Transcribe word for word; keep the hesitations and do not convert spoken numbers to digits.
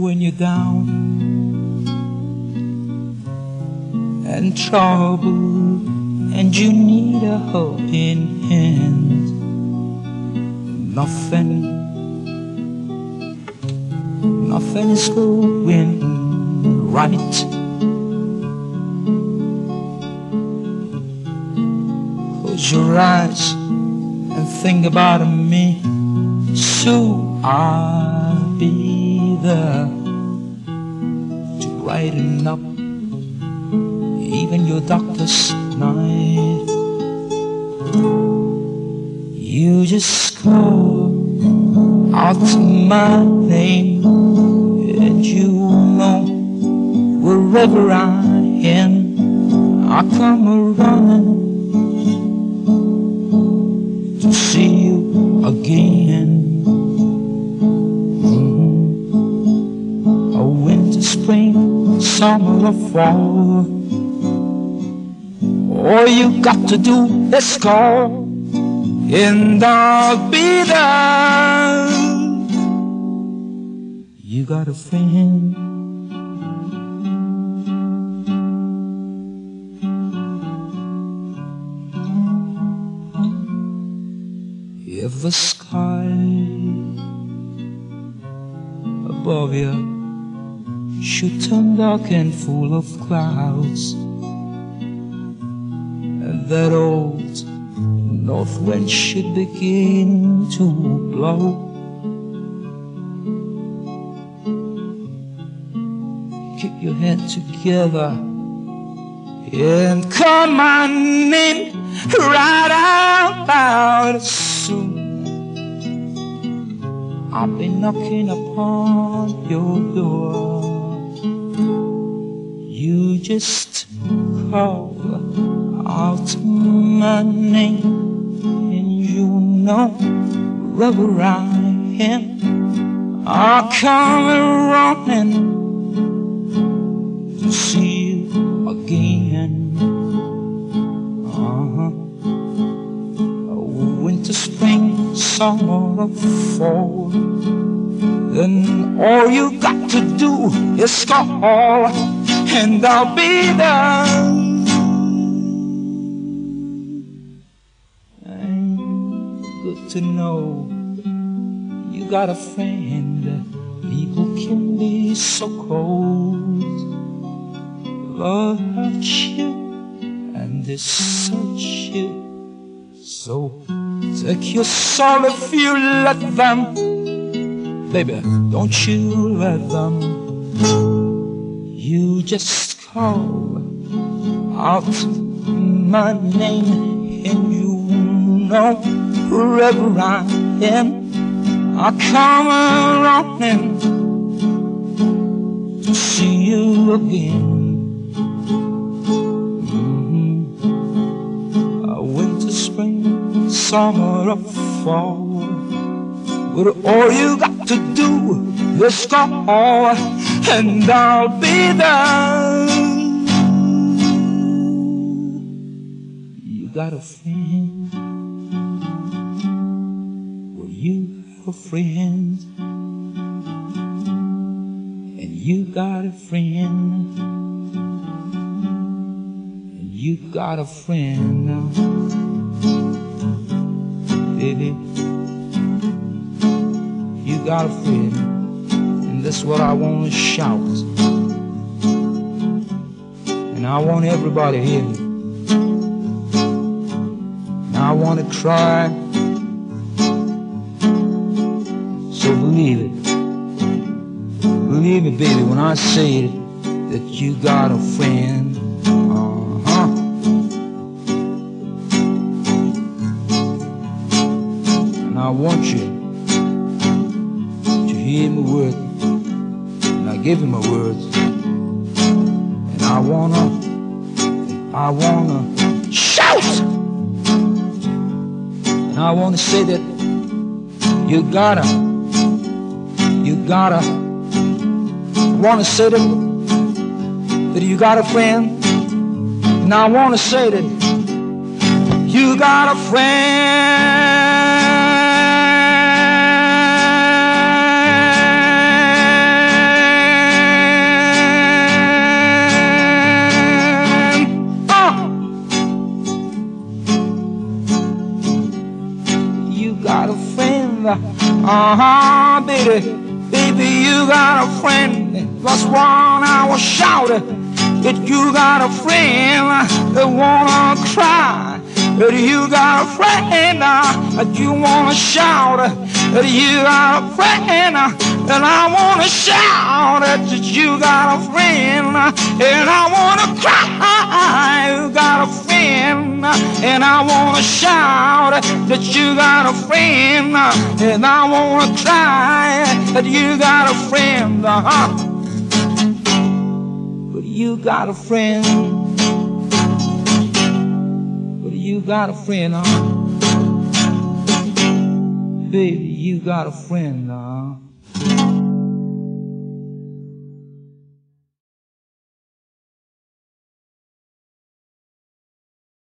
when you're down and trouble and you need a helping hand. Nothing, nothing is going right. Close your eyes and think about me, so I'll be there to brighten up even your darkest night. You just call out my name, and you know wherever I am, I come running to see you again. Mm-hmm. A winter, spring, summer or fall, all you got to do is call, and I'll be there. You got a friend. If the sky above you should turn dark and full of clouds, and that old north wind should begin to blow, keep your head together and call my name right out loud. Soon I'll be knocking upon your door. You just call out my name, and you know wherever I am, I'll come running to see you again. Uh-huh. Winter, spring, summer or fall, then all you got to do is call, and I'll be there. Good to know you got a friend. People can be so cold, love hurts you and desert you. So take your soul if you let them, baby, don't you let them. You just call out my name, and you know wherever I am, I come running to see you again. Mm-hmm. A winter, spring, summer or fall, but all you got to do is call, and I'll be there. You got a friend. Well, you have a friend, and you got a friend, and you got a friend now, baby. You got a friend, and that's what I want to shout, and I want everybody to hear me. I want to cry, so believe it, believe it, baby, when I say that you got a friend. Uh-huh. And I want you to hear my word, and I give him my words, and I wanna, I wanna shout. And I want to say that you gotta, you gotta, I want to say that, that you got a friend. And I want to say that you got a friend. friend. Uh-huh, baby. Baby, you got a friend. That's one I was shouting. That you got a friend that wanna cry. That you got a friend that you wanna shout. That you got a friend that I wanna shout. That you got a friend and I wanna cry. You got a friend and I wanna shout. That you got a friend and I wanna cry. That you got a friend, uh-huh. But you got a friend. But you got a friend, huh? Baby, you got a friend, huh?